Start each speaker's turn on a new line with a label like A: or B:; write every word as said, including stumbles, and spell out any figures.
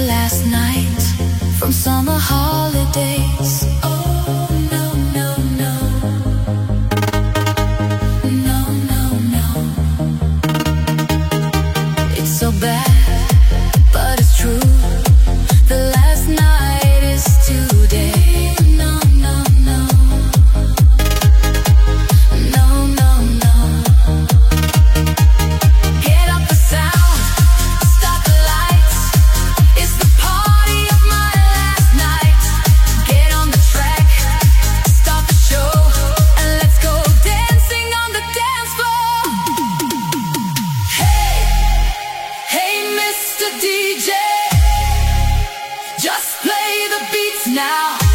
A: last night from summer holidays. Oh no, no, no. No, no, no. It's so bad, but it's true. The last night is today. No, no, no. No, no, no. Get up the sound, start the lights. It's the party of my last night. Get on the track, start the show, and let's go dancing on the dance floor. Hey, hey, Mister D J, just play the beats now.